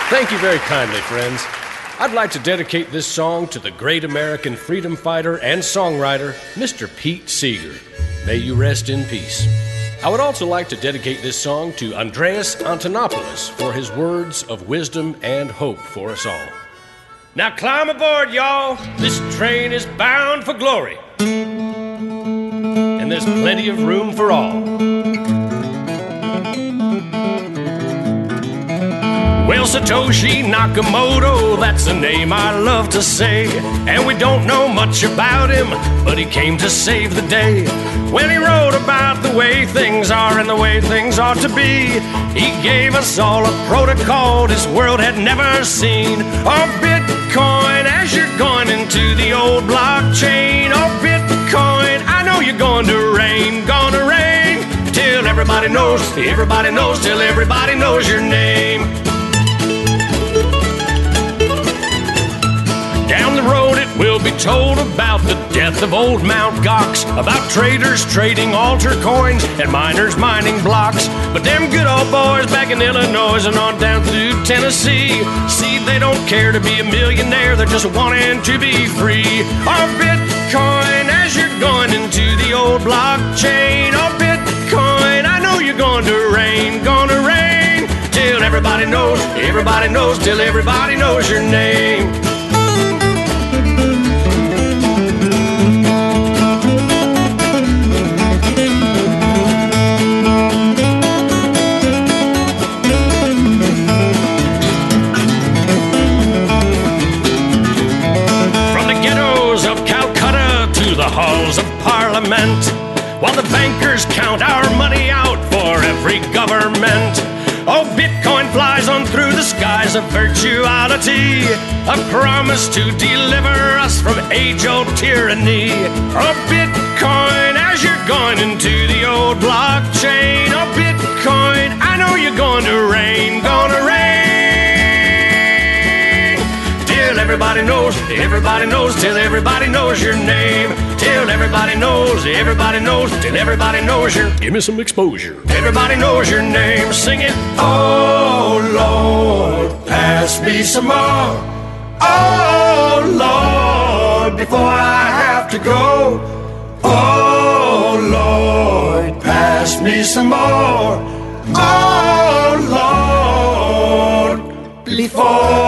Thank you very kindly, friends. I'd like to dedicate this song to the great American freedom fighter and songwriter, Mr. Pete Seeger. May you rest in peace. I would also like to dedicate this song to Andreas Antonopoulos for his words of wisdom and hope for us all. Now climb aboard, y'all. This train is bound for glory. And there's plenty of room for all. Well, Satoshi Nakamoto, that's a name I love to say. And we don't know much about him, but he came to save the day. When he wrote about the way things are and the way things ought to be, he gave us all a protocol this world had never seen. Oh, Bitcoin, as you're going into the old blockchain. Oh, Bitcoin, I know you're going to rain, till everybody knows, till everybody knows your name. Down the road it will be told about the death of old Mt. Gox, about traders trading altar coins and miners mining blocks. But them good old boys back in Illinois and on down through Tennessee, see, they don't care to be a millionaire, they're just wanting to be free. Oh, Bitcoin, as you're going into the old blockchain. Oh, Bitcoin, I know you're going to rain, till everybody knows, till everybody knows your name. Halls of Parliament, while the bankers count our money out for every government. Oh, Bitcoin flies on through the skies of virtuality, a promise to deliver us from age-old tyranny. Oh, Bitcoin, as you're going into the old blockchain. Oh, Bitcoin, I know you're going to rain, till everybody knows, till everybody knows your name. Till everybody knows, till everybody knows your... Give me some exposure. Everybody knows your name, sing it. Oh, Lord, pass me some more. Oh, Lord, before I have to go. Oh, Lord, pass me some more. Oh, Lord, before